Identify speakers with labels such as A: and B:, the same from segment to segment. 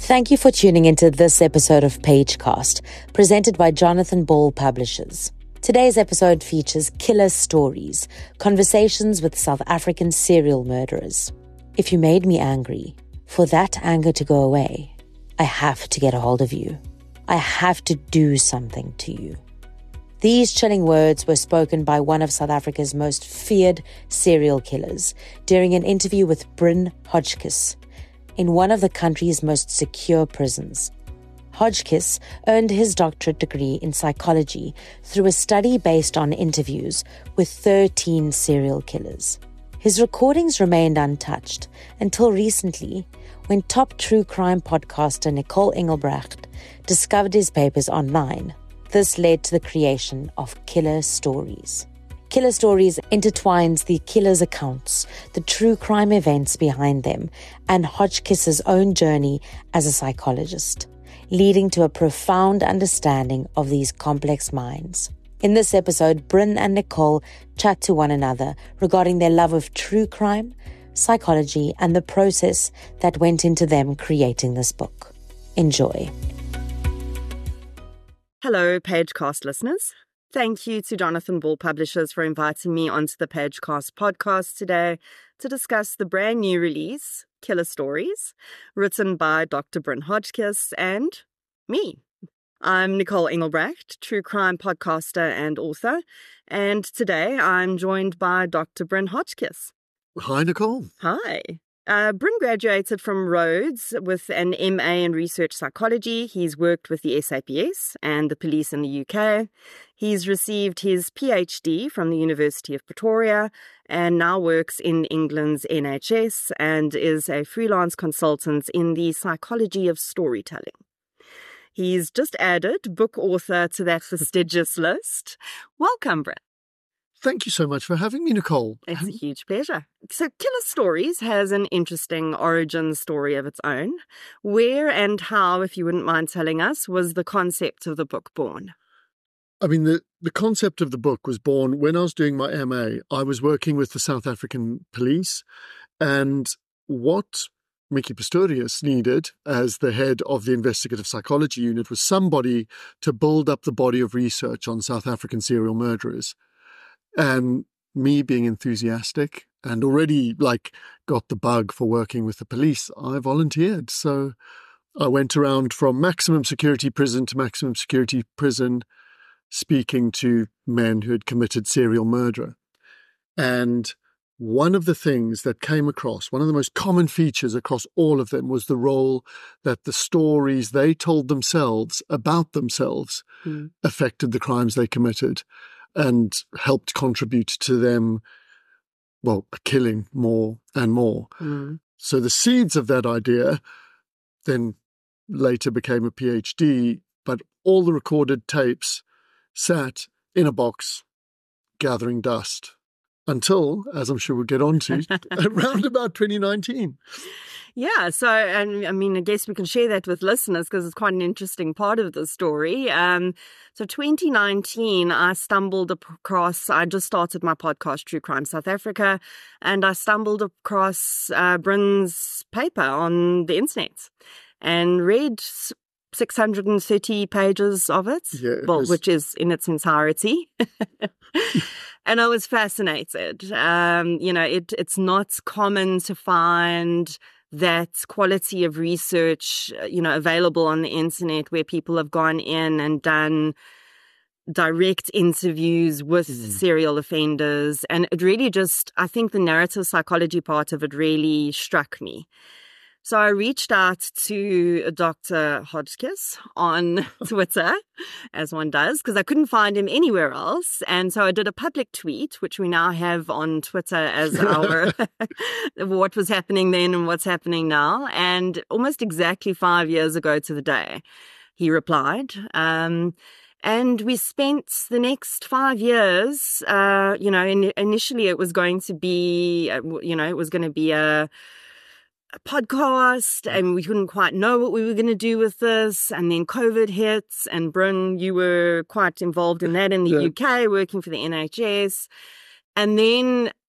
A: Thank you for tuning into this episode of Pagecast, presented by Jonathan Ball Publishers. Today's episode features killer stories, conversations with South African serial murderers. If you made me angry, for that anger to go away, I have to get a hold of you. I have to do something to you. These chilling words were spoken by one of South Africa's most feared serial killers during an interview with Bryn Hotchkiss in one of the country's most secure prisons. Hotchkiss earned his doctorate degree in psychology through a study based on interviews with 13 serial killers. His recordings remained untouched until recently, when top true crime podcaster Nicole Engelbrecht discovered his papers online. This led to the creation of Killer Stories. Killer Stories intertwines the killer's accounts, the true crime events behind them, and Hotchkiss's own journey as a psychologist, leading to a profound understanding of these complex minds. In this episode, Bryn and Nicole chat to one another regarding their love of true crime, psychology, and the process that went into them creating this book. Enjoy.
B: Hello, Pagecast listeners. Thank you to Jonathan Ball Publishers for inviting me onto the Pagecast podcast today to discuss the brand new release, Killer Stories, written by Dr. Bryn Hotchkiss and me. I'm Nicole Engelbrecht, true crime podcaster and author, and today I'm joined by Dr. Bryn Hotchkiss.
C: Hi, Nicole.
B: Hi. Bryn graduated from Rhodes with an MA in research psychology. He's worked with the SAPS and the police in the UK. He's received his PhD from the University of Pretoria and now works in England's NHS and is a freelance consultant in the psychology of storytelling. He's just added book author to that prestigious list. Welcome, Bryn.
C: Thank you so much for having me, Nicole.
B: It's a huge pleasure. So Killer Stories has an interesting origin story of its own. Where and how, if you wouldn't mind telling us, was the concept of the book born?
C: I mean, the concept of the book was born when I was doing my MA. I was working with the South African police, and what Mickey Pistorius needed as the head of the investigative psychology unit was somebody to build up the body of research on South African serial murderers. And me being enthusiastic and already got the bug for working with the police, I volunteered. So I went around from maximum security prison to maximum security prison, speaking to men who had committed serial murder. And one of the things that came across, one of the most common features across all of them, was the role that the stories they told themselves about themselves affected the crimes they committed and helped contribute to them, killing more and more. So the seeds of that idea then later became a PhD, but all the recorded tapes sat in a box gathering dust until, as I'm sure we'll get on to, around about 2019.
B: Yeah, so, and I mean, I guess we can share that with listeners because it's quite an interesting part of the story. So 2019, I stumbled across, I just started my podcast, True Crime South Africa, and I stumbled across Bryn's paper on the internet and read 630 pages of it, which is in its entirety. And I was fascinated. It's not common to find that quality of research, available on the internet where people have gone in and done direct interviews with serial offenders. And it really I think the narrative psychology part of it really struck me. So I reached out to Dr. Hotchkiss on Twitter, as one does, because I couldn't find him anywhere else. And so I did a public tweet, which we now have on Twitter as our what was happening then and what's happening now. And almost exactly 5 years ago to the day, he replied. And we spent the next 5 years, initially it was going to be, a podcast, and we couldn't quite know what we were going to do with this. And then COVID hits, and Bryn, you were quite involved in that in the UK, working for the NHS. And then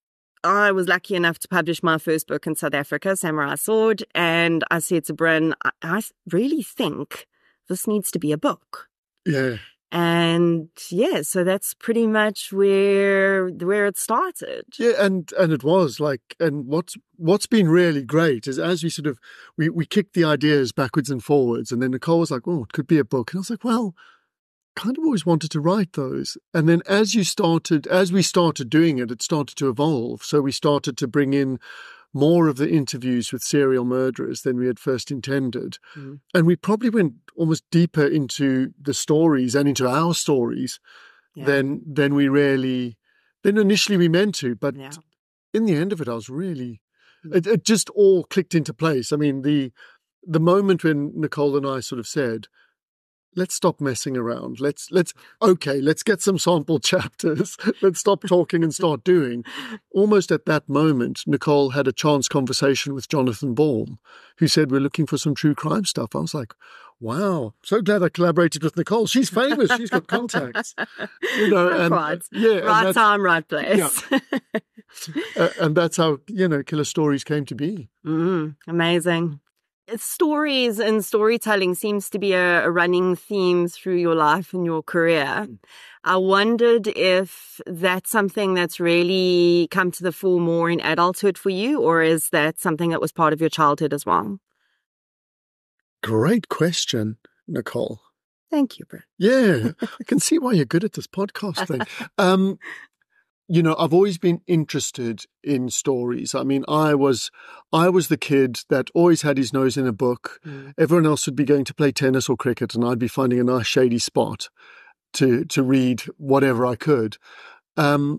B: I was lucky enough to publish my first book in South Africa, Samurai Sword, and I said to Bryn, I really think this needs to be a book.
C: Yeah.
B: And yeah, so that's pretty much where it started.
C: Yeah, and it was like, and what's been really great is as we sort of we kicked the ideas backwards and forwards, and then Nicole was like, "Oh, it could be a book," and I was like, "Well, kind of always wanted to write those." And then as we started doing it, it started to evolve. So we started to bring in more of the interviews with serial murderers than we had first intended.
B: Mm.
C: And we probably went almost deeper into the stories and into our stories than initially we meant to. But in the end of it, I was really, it just all clicked into place. I mean, the moment when Nicole and I sort of said, let's stop messing around. Let's get some sample chapters. Let's stop talking and start doing. Almost at that moment, Nicole had a chance conversation with Jonathan Ball, who said, we're looking for some true crime stuff. I was like, wow, so glad I collaborated with Nicole. She's famous. She's got contacts.
B: Right time, right place.
C: Yeah. And that's how, Killer Stories came to be.
B: Amazing. Stories and storytelling seems to be a running theme through your life and your career. I wondered if that's something that's really come to the fore more in adulthood for you, or is that something that was part of your childhood as well?
C: Great question, Nicole.
B: Thank you, Bryn.
C: Yeah, I can see why you're good at this podcast thing. I've always been interested in stories. I mean, I was the kid that always had his nose in a book. Everyone else would be going to play tennis or cricket, and I'd be finding a nice shady spot to read whatever I could. And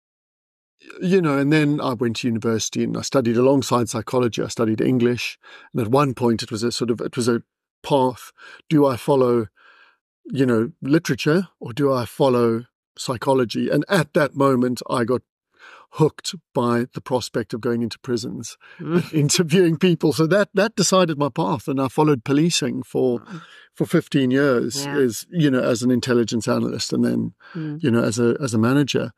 C: then I went to university and I studied alongside psychology. I studied English, and at one point it was a path. Do I follow, literature, or do I follow psychology? And at that moment, I got hooked by the prospect of going into prisons, interviewing people. So that decided my path, and I followed policing for 15 years as an intelligence analyst, and then as a manager.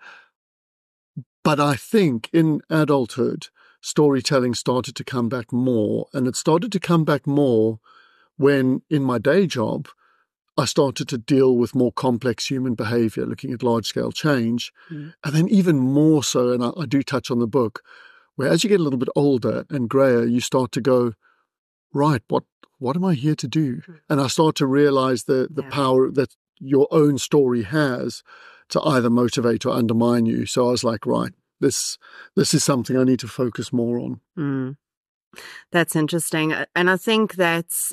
C: But I think in adulthood, storytelling started to come back more, and it started to come back more when in my day job I started to deal with more complex human behavior, looking at large-scale change. And then even more so, and I do touch on the book, where as you get a little bit older and grayer, you start to go, right, what am I here to do? And I start to realize the power that your own story has to either motivate or undermine you. So I was like, right, this is something I need to focus more on.
B: That's interesting. And I think that's...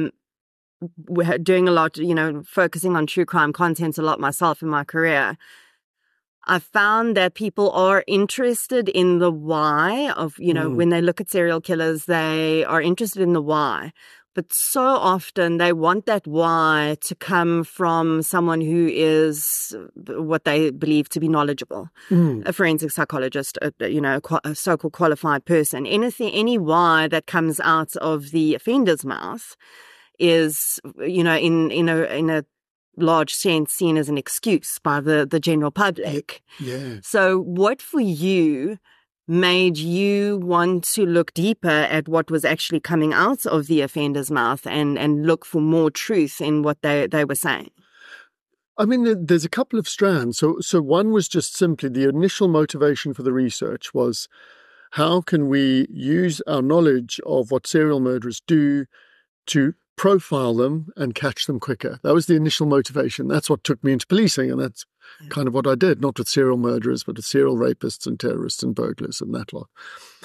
B: we're doing a lot, focusing on true crime content a lot myself in my career. I found that people are interested in the why of, when they look at serial killers, they are interested in the why. But so often they want that why to come from someone who is what they believe to be knowledgeable, a forensic psychologist, a so-called qualified person. Any why that comes out of the offender's mouth is, in a large sense, seen as an excuse by the general public.
C: Yeah.
B: So what for you made you want to look deeper at what was actually coming out of the offender's mouth and look for more truth in what they were saying?
C: I mean, there's a couple of strands. So one was just simply the initial motivation for the research was, how can we use our knowledge of what serial murderers do to profile them and catch them quicker? That was the initial motivation. That's what took me into policing, and that's kind of what I did, not with serial murderers, but with serial rapists and terrorists and burglars and that lot.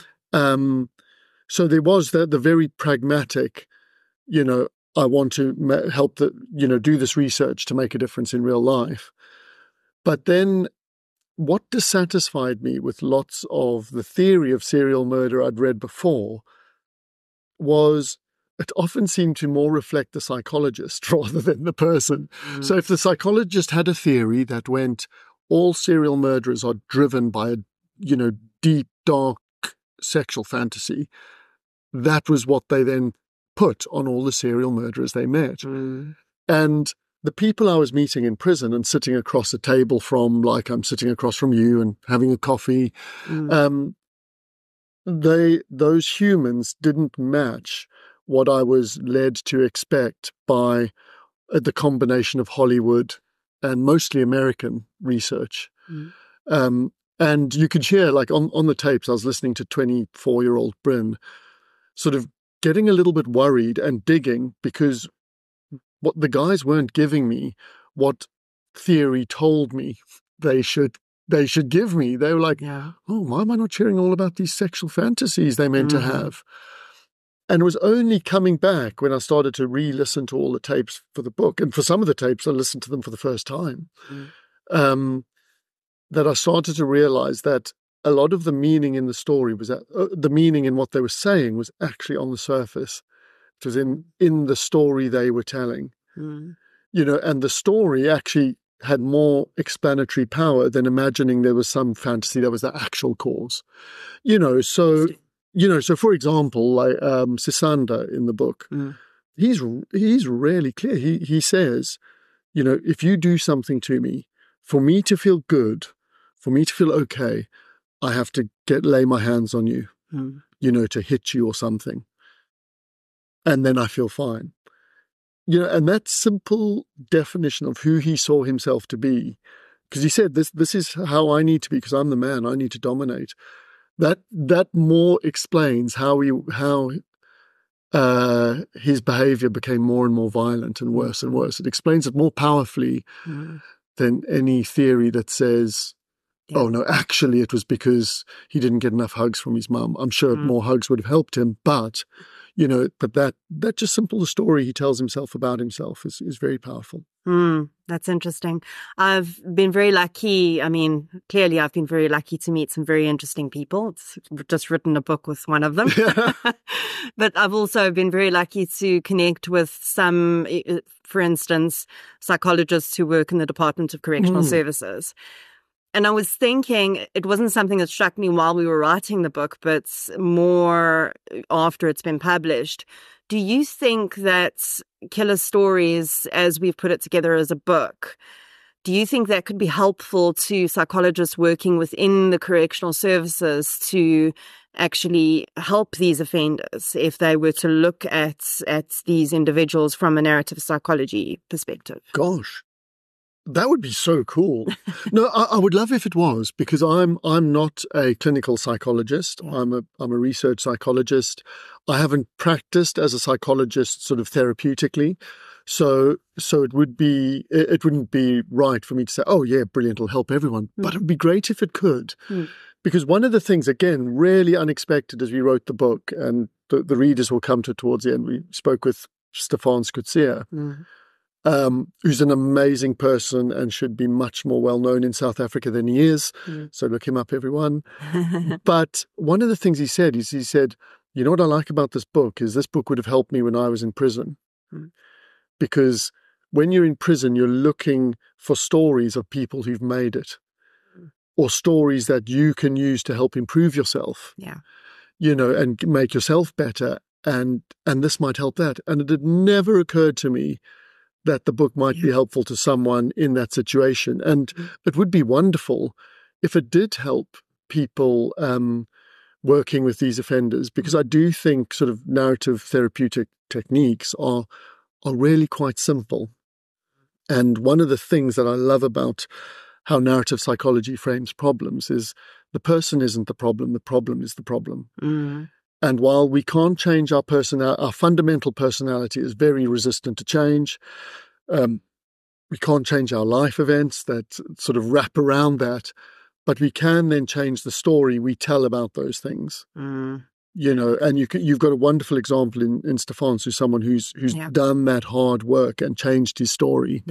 C: So there was the very pragmatic, I want to help do this research to make a difference in real life. But then what dissatisfied me with lots of the theory of serial murder I'd read before was it often seemed to more reflect the psychologist rather than the person. So if the psychologist had a theory that went, all serial murderers are driven by a, deep, dark sexual fantasy, that was what they then put on all the serial murderers they met. And the people I was meeting in prison and sitting across a table from, like I'm sitting across from you and having a coffee, those humans didn't match what I was led to expect by the combination of Hollywood and mostly American research. And you could hear, like on the tapes, I was listening to 24-year-old Bryn sort of getting a little bit worried and digging, because what the guys weren't giving me what theory told me they should give me. They were like, oh, why am I not hearing all about these sexual fantasies they meant to have? And it was only coming back when I started to re-listen to all the tapes for the book. And for some of the tapes, I listened to them for the first time. That I started to realize that a lot of the meaning in the story was that the meaning in what they were saying was actually on the surface. It was in the story they were telling, and the story actually had more explanatory power than imagining there was some fantasy that was the actual cause. So for example, like Sisanda in the book, he's really clear. He says, if you do something to me, for me to feel good, for me to feel okay, I have to lay my hands on you, to hit you or something. And then I feel fine. And that simple definition of who he saw himself to be, because he said, this is how I need to be, because I'm the man, I need to dominate. That more explains how his behavior became more and more violent and worse and worse. It explains it more powerfully than any theory that says, oh, no, actually it was because he didn't get enough hugs from his mum. I'm sure more hugs would have helped him, but that just simple story he tells himself about himself is very powerful.
B: That's interesting. I've been very lucky. I mean, clearly I've been very lucky to meet some very interesting people. It's just written a book with one of them. But I've also been very lucky to connect with some, for instance, psychologists who work in the Department of Correctional Services. And I was thinking, it wasn't something that struck me while we were writing the book, but more after it's been published. Do you think that Killer Stories, as we've put it together as a book, do you think that could be helpful to psychologists working within the correctional services to actually help these offenders if they were to look at these individuals from a narrative psychology perspective?
C: Gosh. That would be so cool. No, I would love if it was, because I'm not a clinical psychologist. I'm a research psychologist. I haven't practiced as a psychologist sort of therapeutically. So it wouldn't be right for me to say, oh yeah, brilliant, it'll help everyone. But it would be great if it could. Because one of the things, again, really unexpected as we wrote the book, and the readers will come to towards the end, we spoke with Stefan Skutsia, who's an amazing person and should be much more well-known in South Africa than he is. So look him up, everyone. But one of the things he said is, you know what I like about this book is this book would have helped me when I was in prison. Because when you're in prison, you're looking for stories of people who've made it, or stories that you can use to help improve yourself, and make yourself better. And this might help that. And it had never occurred to me that the book might be helpful to someone in that situation. And it would be wonderful if it did help people working with these offenders, because I do think sort of narrative therapeutic techniques are really quite simple. And one of the things that I love about how narrative psychology frames problems is the person isn't the problem is the problem. And while we can't change our fundamental personality is very resistant to change. We can't change our life events that sort of wrap around that, but we can then change the story we tell about those things. And you've got a wonderful example in Stefan, who's someone who's done that hard work and changed his story.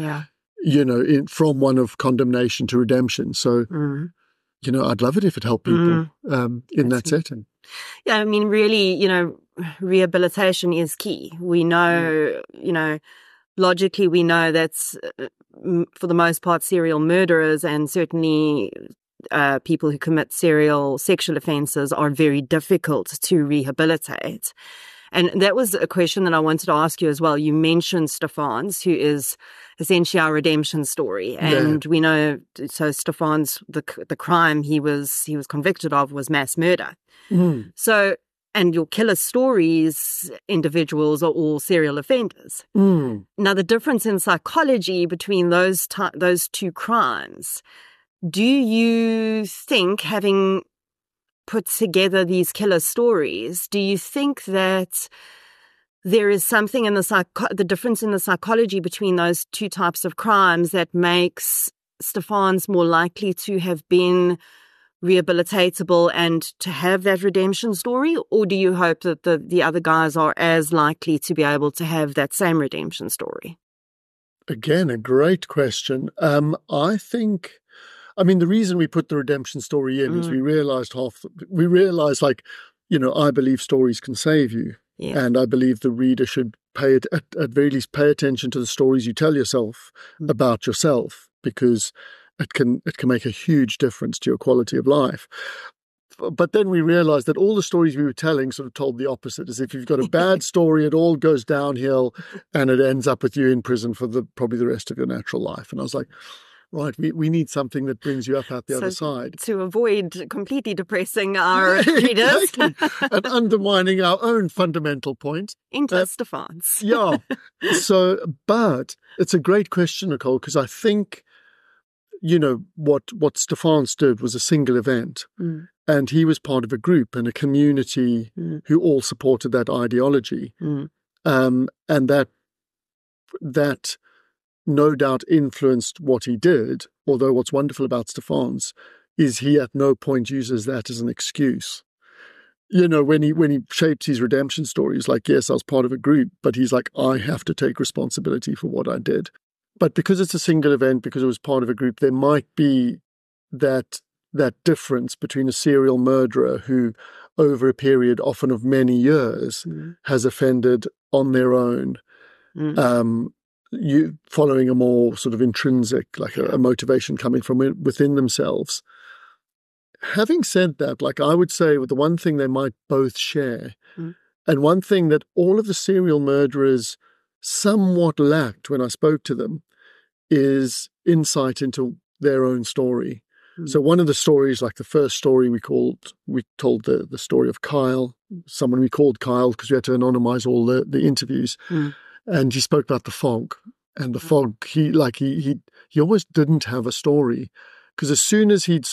C: From one of condemnation to redemption. So, I'd love it if it helped people in that setting.
B: Yeah, I mean, really, rehabilitation is key. We know, logically, we know that for the most part, serial murderers and certainly people who commit serial sexual offences are very difficult to rehabilitate. And that was a question that I wanted to ask you as well. You mentioned Stephan's, who is essentially our redemption story. And we know, so Stephan's, the crime he was convicted of was mass murder. So, and your killer stories individuals are all serial offenders. Now, the difference in psychology between those two crimes, do you think, having put together these killer stories, do you think that there is something in the difference in the psychology between those two types of crimes that makes Stephan's more likely to have been rehabilitatable and to have that redemption story? Or do you hope that the other guys are as likely to be able to have that same redemption story?
C: Again, a great question. I mean, the reason we put the redemption story in is we realized like, I believe stories can save you. Yeah. And I believe the reader should at very least pay attention to the stories you tell yourself about yourself, because it can make a huge difference to your quality of life. But then we realized that all the stories we were telling sort of told the opposite. As if you've got a bad story, it all goes downhill and it ends up with you in prison for probably the rest of your natural life. And I was like, right, we need something that brings you up out the other side.
B: To avoid completely depressing our readers.
C: Exactly. And undermining our own fundamental point.
B: Enter Stephan's.
C: Yeah. So, but it's a great question, Nicole, because I think, what Stephan's did was a single event. And he was part of a group and a community who all supported that ideology. And that no doubt influenced what he did, although what's wonderful about Stephan's is he at no point uses that as an excuse. When he shaped his redemption story, he's like, yes, I was part of a group, but he's like, I have to take responsibility for what I did. But because it's a single event, because it was part of a group, there might be that difference between a serial murderer who, over a period often of many years, has offended on their own, you following a more sort of intrinsic, like a motivation coming from within themselves. Having said that, like I would say, the one thing they might both share, and one thing that all of the serial murderers somewhat lacked when I spoke to them, is insight into their own story. So one of the stories, like the first story we told the story of Kyle, someone we called Kyle because we had to anonymize all the interviews. And he spoke about the fog. And the fog, he always didn't have a story. Because as soon as I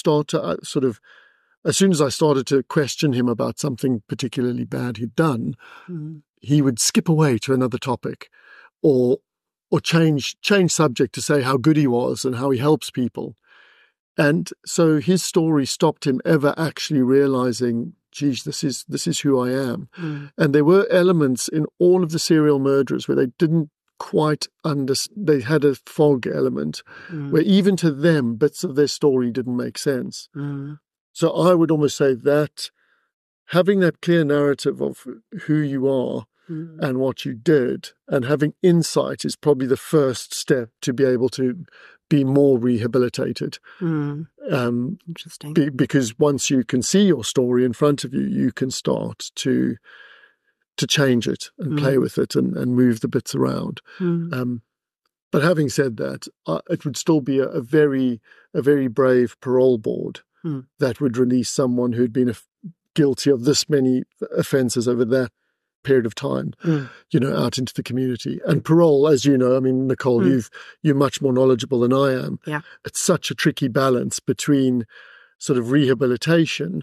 C: started to question him about something particularly bad he'd done, he would skip away to another topic or change subject to say how good he was and how he helps people. And so his story stopped him ever actually realizing, geez, this is who I am. And there were elements in all of the serial murderers where they didn't quite understand. They had a fog element where even to them, bits of their story didn't make sense. So I would almost say that having that clear narrative of who you are and what you did and having insight is probably the first step to be able to be more rehabilitated.
B: Interesting.
C: Because once you can see your story in front of you, you can start to change it and play with it and move the bits around. But having said that, it would still be a very brave parole board that would release someone who'd been guilty of this many offences over that period of time, out into the community. And parole, as you know, I mean, Nicole, you're much more knowledgeable than I am.
B: Yeah.
C: It's such a tricky balance between sort of rehabilitation,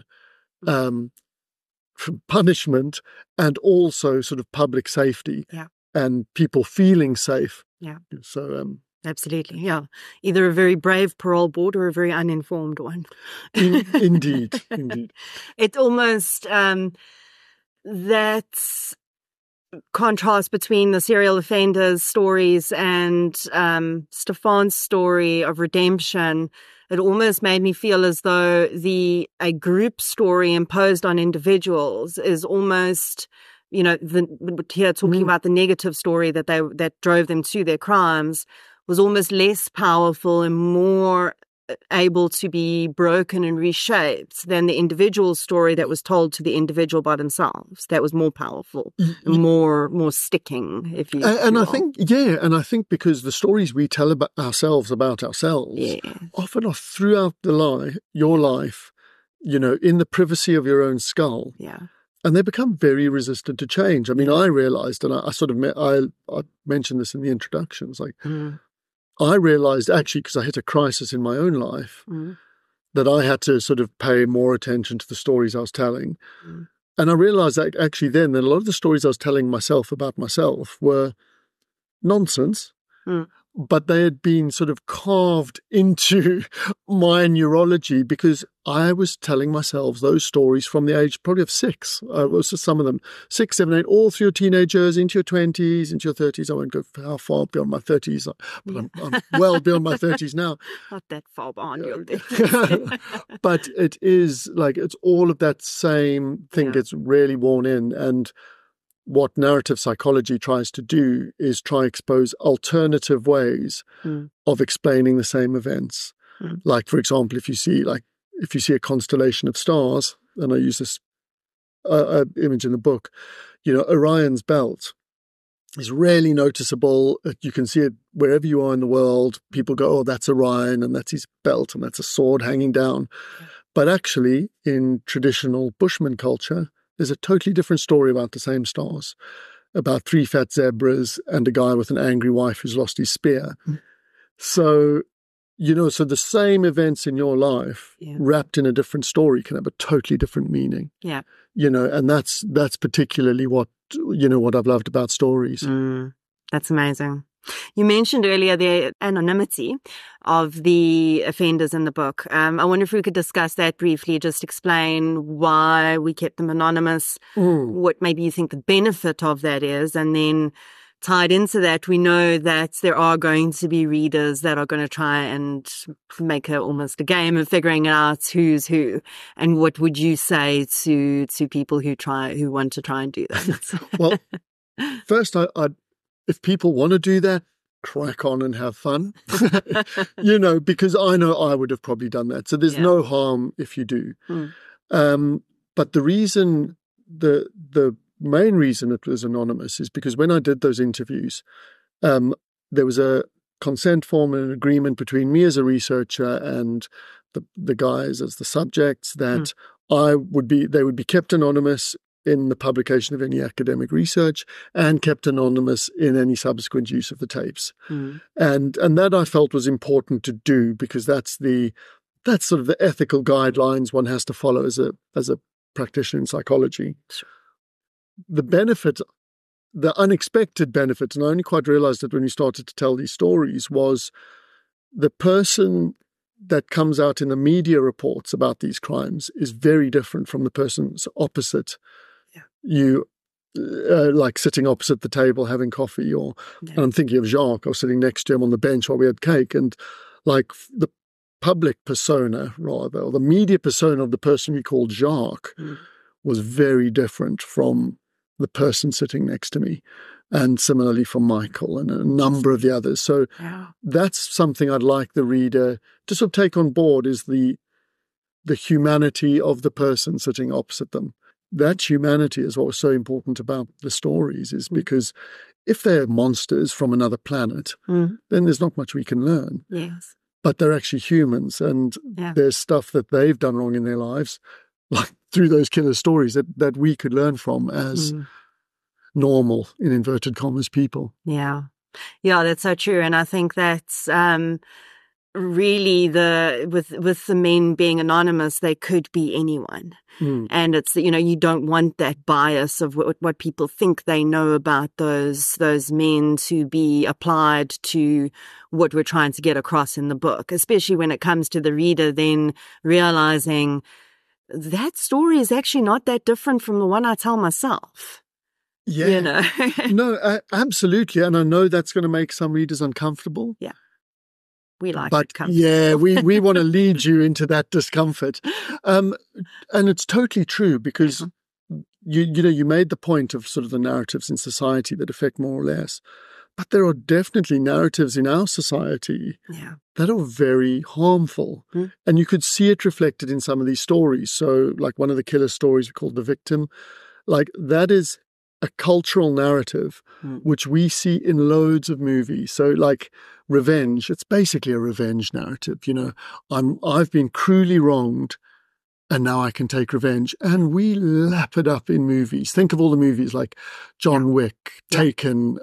C: punishment, and also sort of public safety and people feeling safe.
B: Yeah.
C: So,
B: absolutely, yeah. Either a very brave parole board or a very uninformed one.
C: Indeed.
B: It almost, that contrast between the serial offenders' stories and Stephan's story of redemption, it almost made me feel as though a group story imposed on individuals is almost, here talking about the negative story that drove them to their crimes was almost less powerful and more able to be broken and reshaped than the individual story that was told to the individual by themselves. That was more powerful, more sticking, if you
C: and
B: will.
C: I think because the stories we tell about ourselves often are throughout your life, in the privacy of your own skull.
B: Yeah.
C: And they become very resistant to change. I mean, I realized, and I mentioned this in the introductions, I realized actually, because I hit a crisis in my own life, that I had to sort of pay more attention to the stories I was telling. And I realized that actually then that a lot of the stories I was telling myself about myself were nonsense. But they had been sort of carved into my neurology because I was telling myself those stories from the age probably of 6. Was some of them 6, 7, 8, all through your teenage years, into your 20s, into your 30s. I won't go how far beyond my 30s, but I'm well beyond my 30s now.
B: Not that far beyond your 30s.
C: But it is like it's all of that same thing gets really worn in. And what narrative psychology tries to do is try expose alternative ways of explaining the same events. Like, for example, if you see a constellation of stars, and I use this image in the book, Orion's belt is really noticeable. You can see it wherever you are in the world. People go, oh, that's Orion, and that's his belt, and that's a sword hanging down. But actually, in traditional Bushman culture, there's a totally different story about the same stars, about 3 fat zebras and a guy with an angry wife who's lost his spear. So, so the same events in your life wrapped in a different story can have a totally different meaning.
B: Yeah.
C: And that's particularly what I've loved about stories.
B: That's amazing. You mentioned earlier the anonymity of the offenders in the book. I wonder if we could discuss that briefly, just explain why we kept them anonymous, what maybe you think the benefit of that is, and then tied into that, we know that there are going to be readers that are going to try and make almost a game of figuring out who's who. And what would you say to people who want to try and do that?
C: Well, first, if people want to do that, crack on and have fun, because I know I would have probably done that. So there's no harm if you do. But the reason, the main reason it was anonymous is because when I did those interviews, there was a consent form and an agreement between me as a researcher and the guys as the subjects that they would be kept anonymous in the publication of any academic research and kept anonymous in any subsequent use of the tapes. And that I felt was important to do because that's sort of the ethical guidelines one has to follow as a practitioner in psychology.
B: Sure.
C: The unexpected benefit, and I only quite realized it when we started to tell these stories, was the person that comes out in the media reports about these crimes is very different from the person's opposite. You like sitting opposite the table having coffee, and I'm thinking of Jacques. I was sitting next to him on the bench while we had cake, and like the public persona, rather, or the media persona of the person we called Jacques was very different from the person sitting next to me, and similarly for Michael and a number of the others. So that's something I'd like the reader to sort of take on board, is the humanity of the person sitting opposite them. That humanity is what was so important about the stories, is because if they're monsters from another planet, then there's not much we can learn.
B: Yes.
C: But they're actually humans, and there's stuff that they've done wrong in their lives, like through those killer stories, that we could learn from as normal, in inverted commas, people.
B: Yeah, that's so true. And I think that's really with the men being anonymous, they could be anyone. And it's, you don't want that bias of what people think they know about those men to be applied to what we're trying to get across in the book, especially when it comes to the reader then realizing that story is actually not that different from the one I tell myself.
C: Yeah. No, absolutely. And I know that's going to make some readers uncomfortable.
B: Yeah. We like
C: but
B: it comfortable.
C: Yeah, we want to lead you into that discomfort. And it's totally true, because you made the point of sort of the narratives in society that affect more or less. But there are definitely narratives in our society that are very harmful. And you could see it reflected in some of these stories. So like one of the killer stories called The Victim, like that is a cultural narrative which we see in loads of movies. So like revenge, it's basically a revenge narrative. I've been cruelly wronged and now I can take revenge. And we lap it up in movies. Think of all the movies like John Wick, Taken,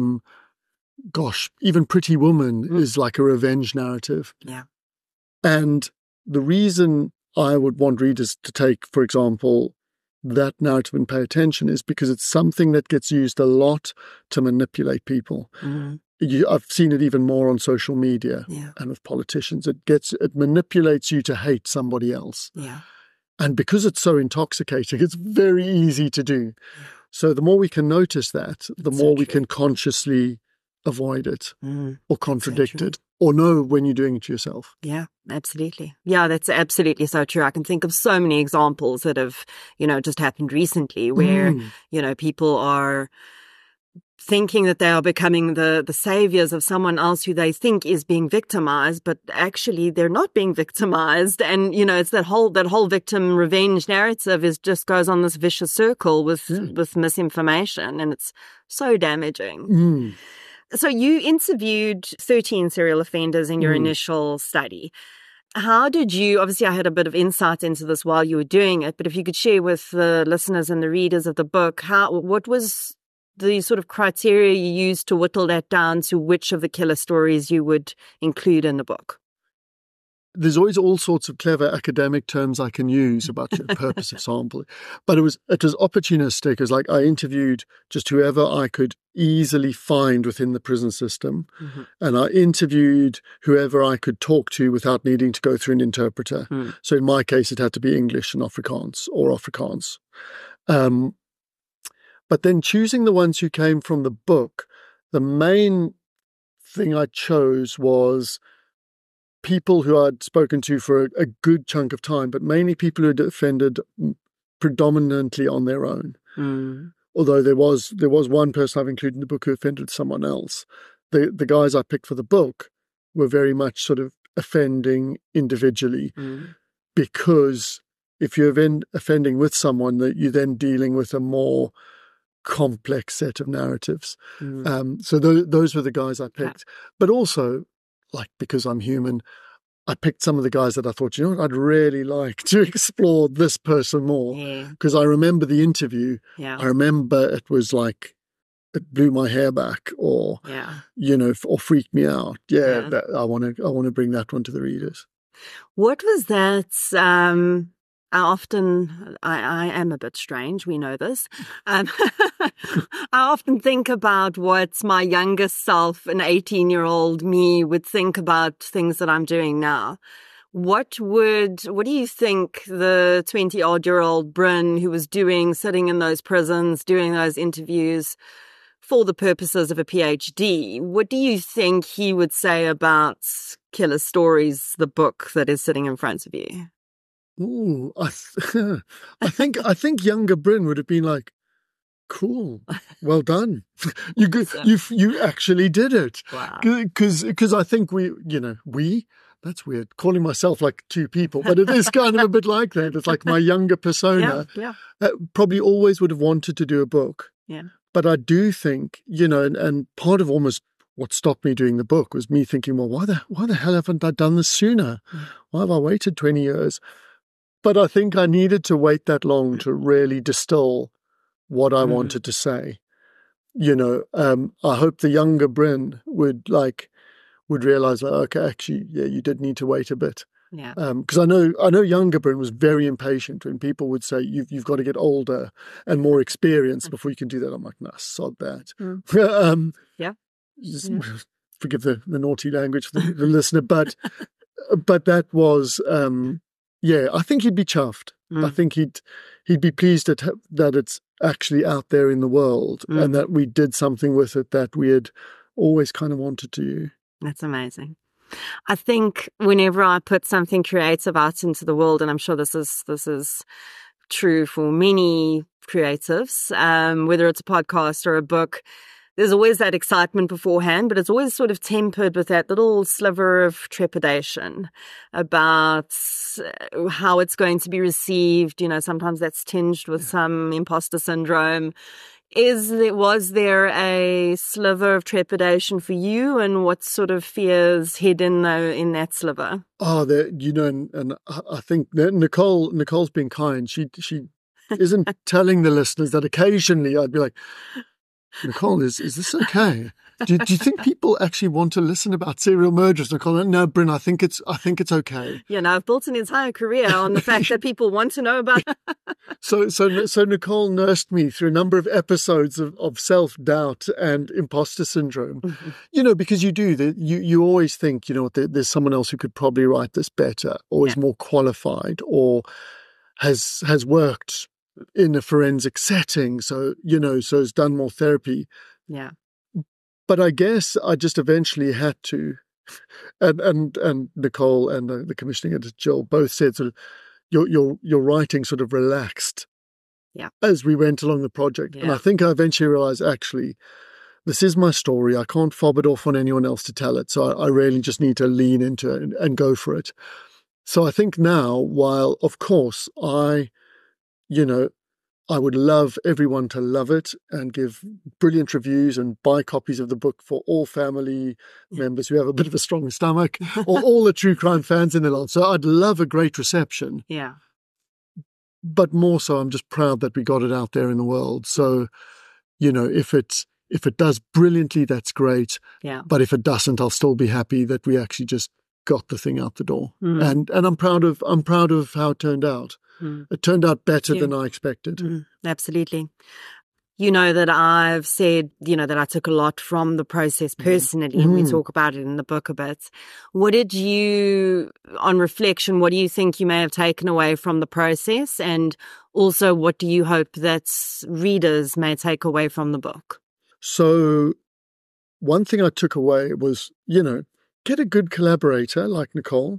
C: even Pretty Woman is like a revenge narrative.
B: Yeah.
C: And the reason I would want readers to take, for example, that narrative and pay attention is because it's something that gets used a lot to manipulate people. I've seen it even more on social media and with politicians. It manipulates you to hate somebody else.
B: Yeah.
C: And because it's so intoxicating, it's very easy to do. So the more we can notice that, the more we can consciously avoid it or contradict it or know when you're doing it to yourself.
B: Yeah, absolutely. Yeah, that's absolutely so true. I can think of so many examples that have, just happened recently where, people are thinking that they are becoming the saviors of someone else who they think is being victimized, but actually they're not being victimized. And, it's that whole victim revenge narrative just goes on this vicious circle with misinformation, and it's so damaging. So you interviewed 13 serial offenders in your initial study. How did you, obviously I had a bit of insight into this while you were doing it, but if you could share with the listeners and the readers of the book, what was the sort of criteria you used to whittle that down to which of the killer stories you would include in the book?
C: There's always all sorts of clever academic terms I can use about the purpose of sampling. But it was opportunistic. It was like I interviewed just whoever I could easily find within the prison system. And I interviewed whoever I could talk to without needing to go through an interpreter. So in my case, it had to be English and Afrikaans or Afrikaans. But then choosing the ones who came from the book, the main thing I chose was people who I'd spoken to for a good chunk of time, but mainly people who had offended predominantly on their own. Although there was one person I've included in the book who offended someone else. The guys I picked for the book were very much sort of offending individually, because if you're offending with someone, that you're then dealing with a more complex set of narratives. So those were the guys I picked. But also, like, because I'm human, I picked some of the guys that I thought, I'd really like to explore this person more. Because I remember the interview. I remember it was like, it blew my hair back or, or freaked me out. I want to bring that one to the readers.
B: What was that? I am a bit strange. We know this. I often think about what my younger self, an 18-year-old me, would think about things that I'm doing now. What do you think the 20-odd-year-old Bryn who was sitting in those prisons, doing those interviews for the purposes of a PhD, what do you think he would say about Killer Stories, the book that is sitting in front of you?
C: Ooh, I think younger Bryn would have been like, cool, well done. You actually did it.
B: Wow.
C: Because I think that's weird, calling myself like two people, but it is kind of a bit like that. It's like my younger persona probably always would have wanted to do a book. But I do think, and part of almost what stopped me doing the book was me thinking, well, why the hell haven't I done this sooner? Why have I waited 20 years? But I think I needed to wait that long to really distill what I wanted to say. I hope the younger Bryn would realize, okay, actually, you did need to wait a bit. Because I know younger Bryn was very impatient when people would say, you've got to get older and more experienced before you can do that. I'm like, nah, sod that. Forgive the naughty language for the listener, but that was... I think he'd be chuffed. I think he'd be pleased that it's actually out there in the world and that we did something with it that we had always kind of wanted to do.
B: That's amazing. I think whenever I put something creative out into the world, and I'm sure this is true for many creatives, whether it's a podcast or a book, there's always that excitement beforehand, but it's always sort of tempered with that little sliver of trepidation about how it's going to be received. You know, sometimes that's tinged with some imposter syndrome. Was there a sliver of trepidation for you, and what sort of fears hid in that sliver?
C: Oh, and I think Nicole's been kind. She isn't telling the listeners that occasionally I'd be like, Nicole, is this okay? Do you think people actually want to listen about serial murderers? Nicole, no, Bryn, I think it's okay.
B: Yeah, no, I've built an entire career on the fact that people want to know about.
C: So Nicole nursed me through a number of episodes of self-doubt and imposter syndrome. Mm-hmm. You know, because you always think, you know, there's someone else who could probably write this better, or is more qualified, or has worked in a forensic setting, so has done more therapy.
B: Yeah.
C: But I guess I just eventually had to, and Nicole and the commissioning editor Jill both said sort of your writing sort of relaxed, as we went along the project. Yeah. And I think I eventually realized, actually, this is my story. I can't fob it off on anyone else to tell it. So I really just need to lean into it and go for it. So I think now, while of course I would love everyone to love it and give brilliant reviews and buy copies of the book for all family members who have a bit of a strong stomach, or all the true crime fans in the lot. So I'd love a great reception.
B: Yeah.
C: But more so, I'm just proud that we got it out there in the world. So, you know, if it does brilliantly, that's great.
B: Yeah.
C: But if it doesn't, I'll still be happy that we actually just got the thing out the door. And I'm proud of how it turned out. It turned out better than I expected.
B: Absolutely. You know that I've said, that I took a lot from the process personally, and we talk about it in the book a bit. On reflection, what do you think you may have taken away from the process? And also, what do you hope that readers may take away from the book?
C: So one thing I took away was, get a good collaborator like Nicole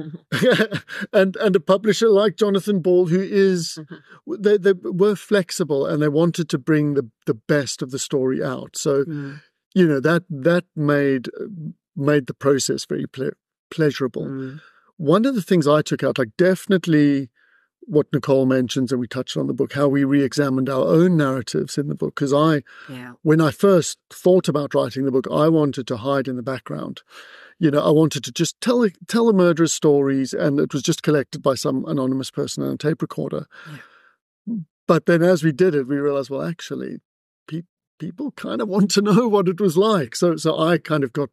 C: and a publisher like Jonathan Ball, who is, they were flexible and they wanted to bring the best of the story out. So, that made the process very pleasurable. One of the things I took out, like definitely what Nicole mentions, and we touched on the book, how we re-examined our own narratives in the book. Because when I first thought about writing the book, I wanted to hide in the background. I wanted to just tell the murderers' stories, and it was just collected by some anonymous person on a tape recorder. Yeah. But then as we did it, we realized, well, actually, people kind of want to know what it was like. So I kind of got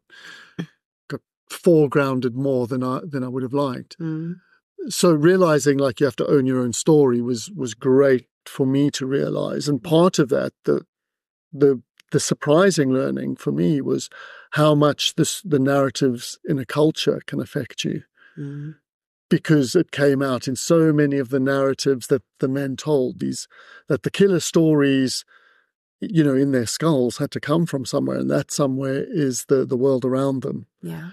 C: foregrounded more than I would have liked. So realizing like you have to own your own story was great for me to realize. And part of that, the surprising learning for me was how much the narratives in a culture can affect you. Because it came out in so many of the narratives that the men told, that the killer stories, in their skulls had to come from somewhere, and that somewhere is the world around them.
B: Yeah.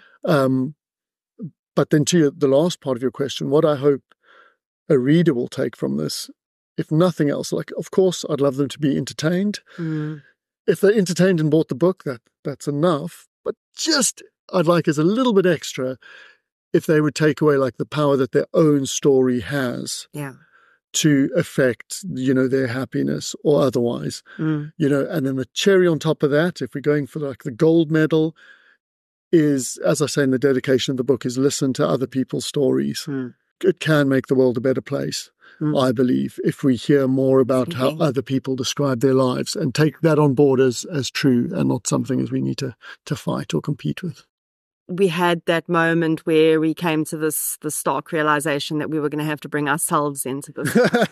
C: But then to the last part of your question, what I hope a reader will take from this, if nothing else, like, of course, I'd love them to be entertained. If they're entertained and bought the book, that's enough. But just, I'd like as a little bit extra, if they would take away like the power that their own story has to affect, their happiness or otherwise. And then the cherry on top of that, if we're going for like the gold medal, is, as I say in the dedication of the book, is listen to other people's stories. It can make the world a better place, I believe, if we hear more about how other people describe their lives and take that on board as true and not something as we need to fight or compete with.
B: We had that moment where we came to the stark realization that we were going to have to bring ourselves into this.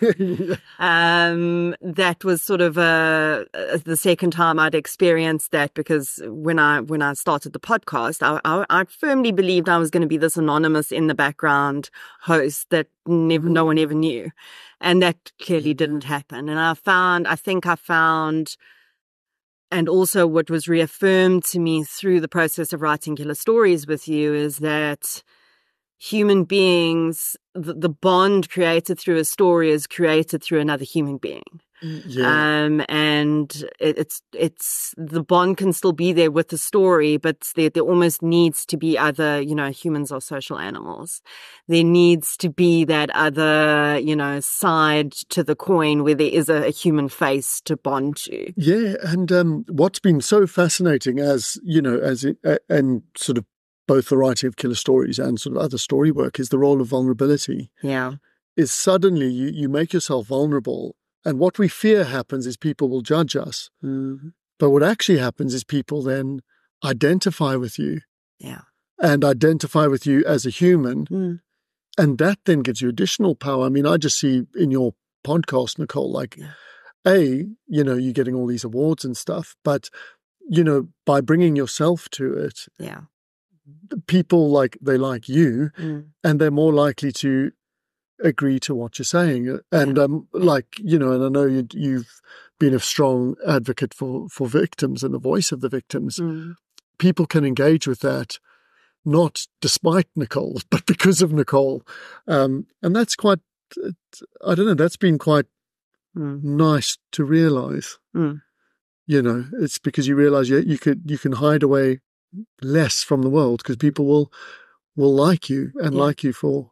B: That was sort of the second time I'd experienced that, because when I started the podcast, I firmly believed I was going to be this anonymous in the background host that no one ever knew, and that clearly didn't happen. And I think I found. And also what was reaffirmed to me through the process of writing Killer Stories with you is that human beings, the bond created through a story is created through another human being.
C: Yeah.
B: And it's the bond can still be there with the story, but there almost needs to be other, humans are social animals. There needs to be that other, side to the coin where there is a human face to bond to.
C: Yeah. And what's been so fascinating and sort of both the writing of killer stories and sort of other story work is the role of vulnerability.
B: Yeah.
C: Is suddenly you make yourself vulnerable. And what we fear happens is people will judge us.
B: Mm-hmm.
C: But what actually happens is people then identify with you.
B: Yeah.
C: And identify with you as a human.
B: Mm.
C: And that then gives you additional power. I mean, I just see in your podcast, Nicole, you're getting all these awards and stuff. But, by bringing yourself to it, people they like you and they're more likely to agree to what you're saying. And and I know you've been a strong advocate for victims and the voice of the victims. People can engage with that not despite Nicole but because of Nicole, and that's quite that's been quite nice to realize. It's because you realize you can hide away less from the world because people will like you and like you for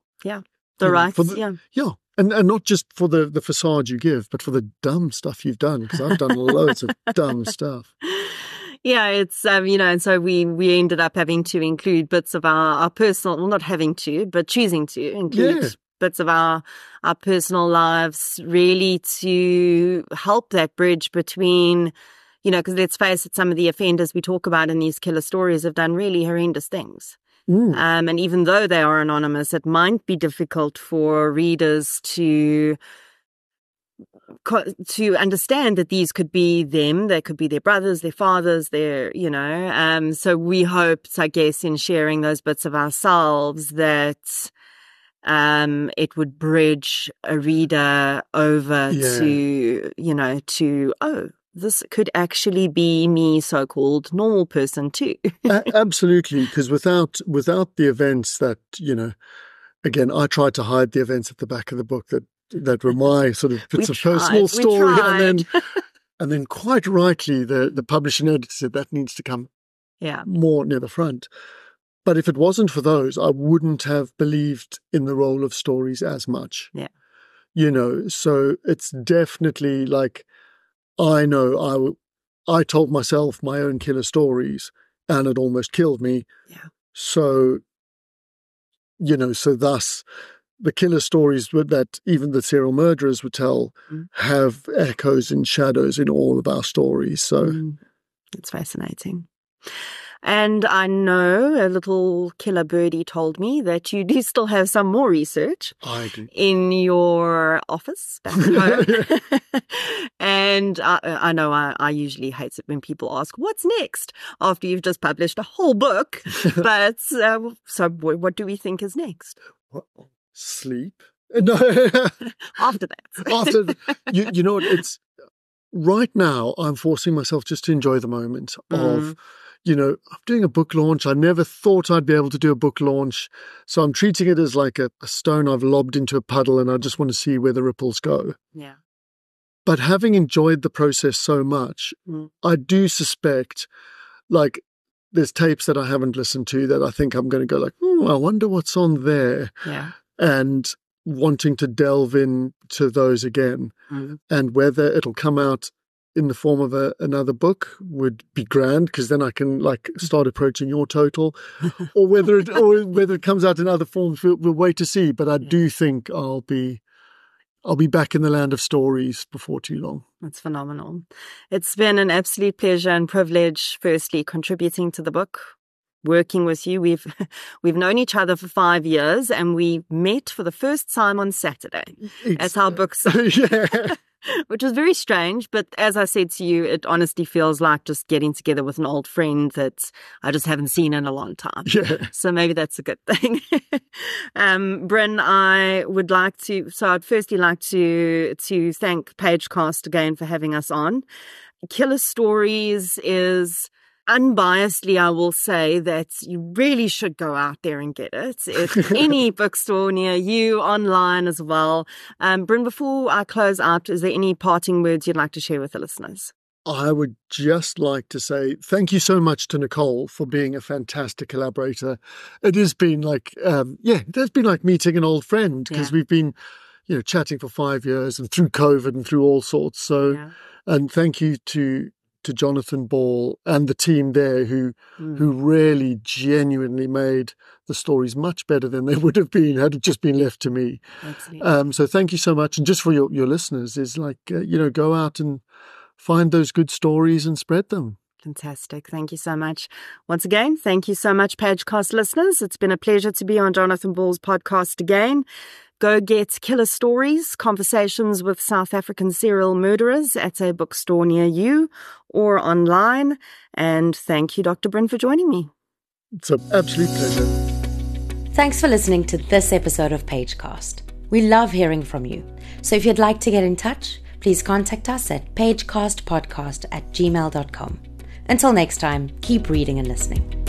C: and not just for the facade you give, but for the dumb stuff you've done, because I've done loads of dumb stuff.
B: Yeah, it's and so we ended up having to include bits of our personal, well, not having to, but choosing to include bits of our personal lives, really to help that bridge between, because let's face it, some of the offenders we talk about in these killer stories have done really horrendous things. And even though they are anonymous, it might be difficult for readers to understand that these could be them, they could be their brothers, their fathers, so we hoped, I guess, in sharing those bits of ourselves that it would bridge a reader over to this could actually be me, so-called normal person too.
C: Absolutely, because without the events that, again, I tried to hide the events at the back of the book that were my sort of bits of personal story, and then quite rightly the publisher editor said that needs to come more near the front. But if it wasn't for those, I wouldn't have believed in the role of stories as much.
B: Yeah.
C: So it's definitely I know I told myself my own killer stories and it almost killed me.
B: Yeah.
C: So, so thus the killer stories that even the serial murderers would tell have echoes and shadows in all of our stories. So
B: it's fascinating. And I know a little killer birdie told me that you do still have some more research in your office back at home. And I know I usually hate it when people ask, what's next? After you've just published a whole book. But so what do we think is next?
C: Sleep. No.
B: After that.
C: It's right now I'm forcing myself just to enjoy the moment of, I'm doing a book launch. I never thought I'd be able to do a book launch. So I'm treating it as like a stone I've lobbed into a puddle and I just want to see where the ripples go.
B: Yeah.
C: But having enjoyed the process so much, I do suspect, there's tapes that I haven't listened to that I think I'm going to go I wonder what's on there.
B: Yeah.
C: And wanting to delve into those again. And whether it'll come out in the form of another book would be grand, because then I can start approaching your total, or whether it comes out in other forms, we'll wait to see. But I do think I'll be back in the land of stories before too long.
B: That's phenomenal. It's been an absolute pleasure and privilege, firstly, contributing to the book, working with you. We've known each other for 5 years and we met for the first time on Saturday. That's how books which is very strange, but as I said to you, it honestly feels like just getting together with an old friend that I just haven't seen in a long time.
C: Yeah.
B: So maybe that's a good thing. Bryn, I'd firstly like to thank Pagecast again for having us on. Killer Stories is unbiasedly, I will say that you really should go out there and get it. At any bookstore near you, online as well. Bryn, before I close out, is there any parting words you'd like to share with the listeners?
C: I would just like to say thank you so much to Nicole for being a fantastic collaborator. It has been like, it has been like meeting an old friend, because we've been, chatting for 5 years and through COVID and through all sorts. So, and thank you to Jonathan Ball and the team there who really genuinely made the stories much better than they would have been had it just been left to me. So thank you so much. And just for your listeners, is like, go out and find those good stories and spread them.
B: Fantastic. Thank you so much. Once again, thank you so much, Pagecast listeners. It's been a pleasure to be on Jonathan Ball's podcast again. Go get Killer Stories, Conversations with South African Serial Murderers at a bookstore near you or online. And thank you, Dr. Bryn, for joining me.
C: It's an absolute pleasure.
A: Thanks for listening to this episode of Pagecast. We love hearing from you. So if you'd like to get in touch, please contact us at pagecastpodcast@gmail.com. Until next time, keep reading and listening.